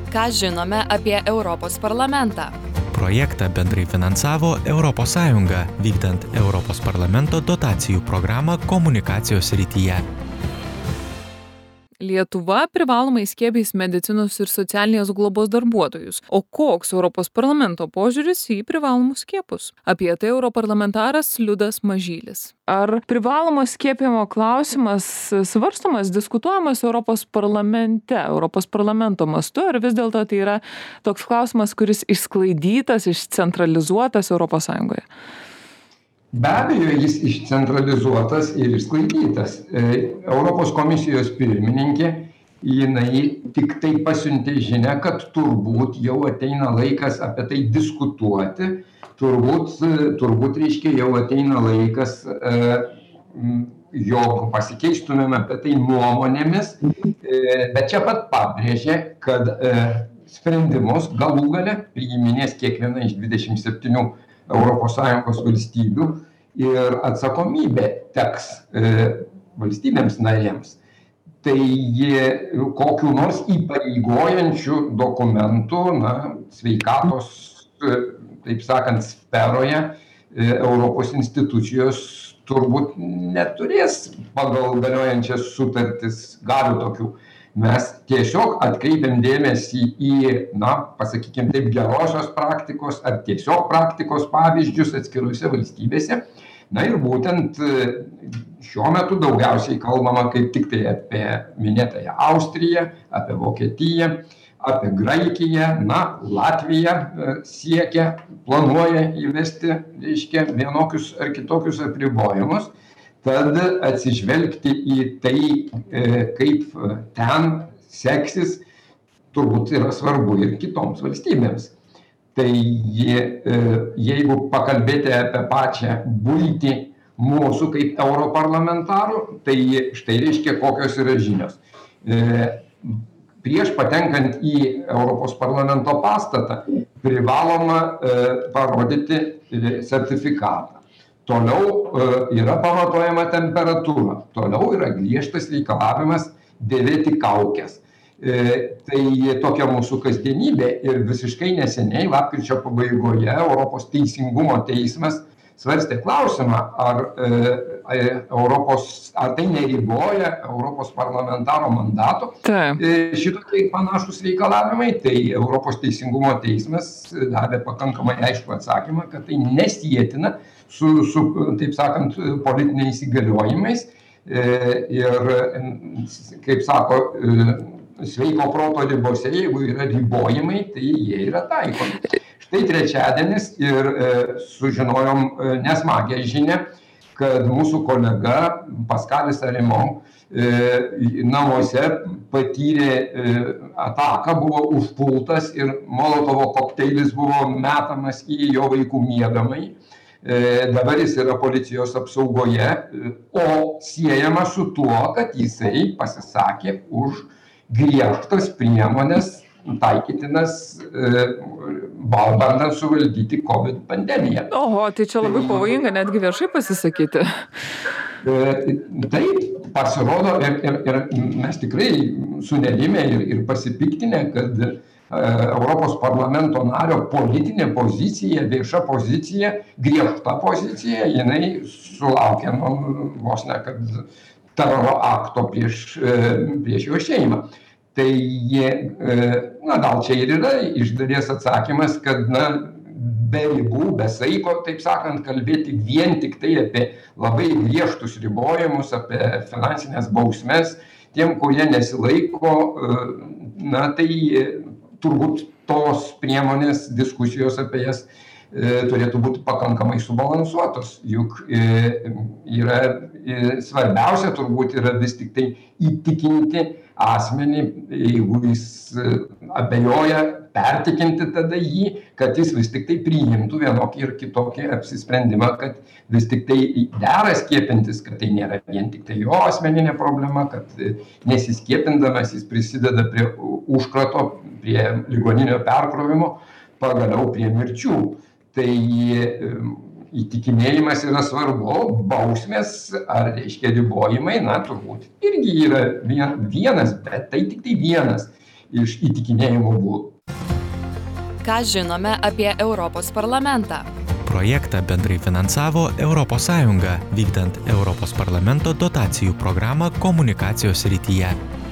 Ką žinome apie Europos parlamentą? Projektą bendrai finansavo Europos Sąjunga, vykdant Europos parlamento dotacijų programą komunikacijos srityje. Lietuva privalomai skiepys medicinos ir socialinės globos darbuotojus. O koks Europos parlamento požiūris į privalomus skiepus? Apie tai europarlamentaras Liudas Mažylis. Ar privalomo skiepijimo klausimas svarstomas, diskutuojamas Europos parlamente, Europos parlamento mastu, ar vis dėlto tai yra toks klausimas, kuris išsklaidytas, išcentralizuotas Europos Sąjungoje? Be abejo, jis išcentralizuotas ir išsklaidytas. Europos komisijos pirmininkė, jinai tik tai pasiuntė žinią, kad turbūt jau ateina laikas apie tai diskutuoti, turbūt reiškia jau ateina laikas, jog pasikeistumėme apie tai nuomonėmis, bet čia pat pabrėžė, kad sprendimus galų gale priiminės kiekviena iš 27 Europos Sąjungos valstybių ir atsakomybė teks valstybėms narėms. Tai kokių nors įpareigojančių dokumentų, sveikatos, taip sakant, sferoje Europos institucijos turbūt neturės pagal galiojančias sutartis galių tokių. Mes tiesiog atkreipiam dėmesį į, pasakykime taip, gerosios praktikos ar tiesiog praktikos pavyzdžius atskiruose valstybėse. Ir būtent šiuo metu daugiausiai kalbama kaip tik tai apie minėtąją Austriją, apie Vokietiją, apie Graikiją, Latvija siekia, planuoja įvesti, reiškia, vienokius ar kitokius apribojimus. Tad atsižvelgti į tai, kaip ten seksis, turbūt yra svarbu ir kitoms valstybėms. Tai jeigu pakalbėti apie pačią buitį mūsų kaip europarlamentarų, tai štai reiškia kokios yra žinios. Prieš patenkant į Europos parlamento pastatą privaloma parodyti sertifikatą. Toliau yra pamatuojama temperatūra, toliau yra griežtas reikalavimas dėvėti kaukes. Tai tokia mūsų kasdienybė ir visiškai neseniai, lapkričio pabaigoje, Europos teisingumo teismas svarstė klausimą, ar tai neriboja Europos parlamentaro mandato šitokie panašūs reikalavimai. Tai Europos teisingumo teismas davė pakankamai aiškų atsakymą, kad tai nesietina su taip sakant, politiniais įgaliojimais ir, kaip sako, sveiko proto ribose, jeigu yra ribojimai, tai jie yra taikomi. Štai trečiadienis ir sužinojom nesmagią žinią, kad mūsų kolega Paskalis Arimon namuose patyrė ataką, buvo užpultas ir molotovo kokteilis buvo metamas į jo vaikų miegamąjį. Dabar jis yra policijos apsaugoje, o siejama su tuo, kad jisai pasisakė už griežtas priemonės taikytinas bandant suvaldyti COVID pandemiją. Oho, tai čia labai pavojinga netgi viešai pasisakyti. Taip, pasirodo ir mes tikrai sunerimę ir pasipiktinę, kad Europos parlamento nario politinė pozicija, vieša pozicija, griežta pozicija, jinai sulaukė vos ne kad teroro akto prieš jo šeimą. Tai gal čia ir yra iš dalies atsakymas, kad be ribų, be saiko, taip sakant, kalbėti vien tik tai apie labai griežtus ribojimus, apie finansinės bausmes, tiem, kurie nesilaiko, tai turbūt tos priemonės, diskusijos apie jas turėtų būti pakankamai subalansuotos. Juk yra svarbiausia turbūt yra vis tik tai įtikinti asmenį, jeigu jis abejoja, pertikinti tada jį, kad jis vis tik tai priimtų vienokį ir kitokį apsisprendimą, kad vis tik tai dera skiepintis, kad tai nėra vien tik tai jo asmeninė problema, kad nesiskiepindamas jis prisideda prie užkrato, prie ligoninio perkrovimo, pagaliau prie mirčių. Tai įtikinėjimas yra svarbu, bausmės ar reiškia ribojimai, turbūt irgi yra vienas, bet tai tik tai vienas iš įtikinėjimo būdų. Ką žinome apie Europos parlamentą? Projektą bendrai finansavo ES, vykdant Europos parlamento dotacijų programą komunikacijos srityje.